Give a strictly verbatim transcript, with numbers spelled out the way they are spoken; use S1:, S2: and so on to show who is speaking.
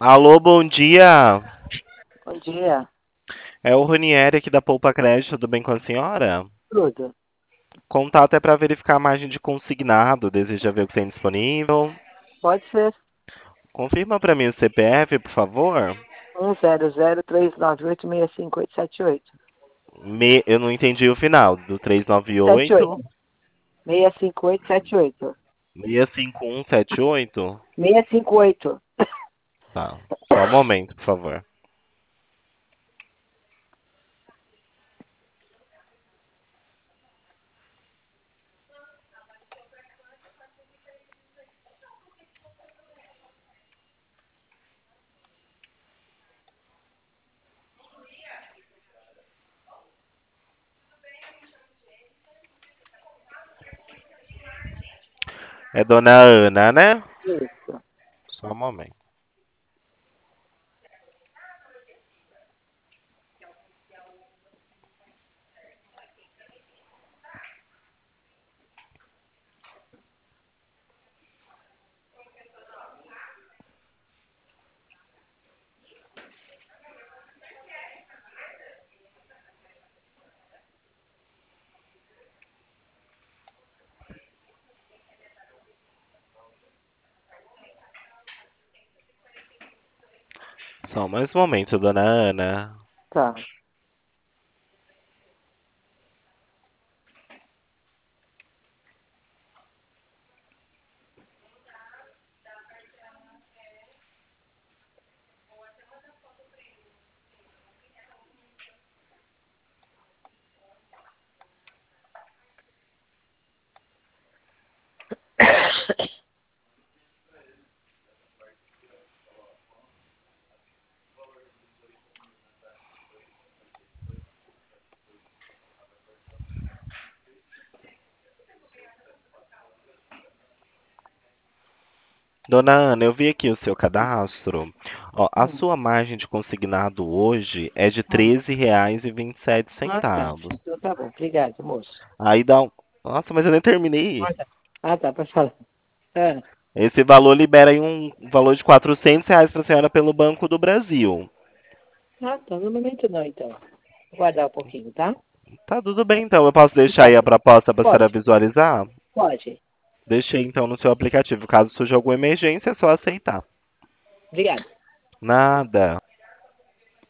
S1: Alô, bom dia.
S2: Bom dia.
S1: É o Ronieri aqui da Poupa Crédito, tudo bem com a senhora?
S2: Tudo.
S1: Contato é para verificar a margem de consignado. Deseja ver o que tem disponível?
S2: Pode ser
S1: Confirma para mim o C P F, por favor.
S2: um zero zero três nove oito seis cinco oito sete oito.
S1: Me- Eu não entendi o final. Do
S2: Sete oito.
S1: trezentos e noventa e oito,
S2: seis cinco oito sete oito.
S1: seis cinco um sete oito.
S2: seis cinco oito.
S1: Tá. Só um momento, por favor. É Dona Ana, né?
S2: Isso.
S1: Só um momento. Só mais um momento, Dona Ana.
S2: Tá.
S1: Dona Ana, eu vi aqui o seu cadastro. Ó, a
S2: Hum.
S1: sua margem de consignado hoje é de
S2: Hum.
S1: treze reais e vinte e sete
S2: Ah, tá.
S1: centavos.
S2: Então tá bom. Obrigado, moço.
S1: Aí dá um... Nossa, mas eu nem terminei.
S2: Ah, tá. Ah, tá. Pode falar. Ah,
S1: Esse valor libera aí um valor de quatrocentos reais para a senhora pelo Banco do Brasil.
S2: ah tá. No momento não, então. Vou guardar um pouquinho, tá?
S1: Tá tudo bem, então. Eu posso deixar aí a
S2: Obrigado.
S1: proposta para a senhora
S2: Pode.
S1: visualizar?
S2: Pode.
S1: Deixei então no seu aplicativo. Caso surja alguma emergência, é só aceitar.
S2: Obrigado.
S1: Nada.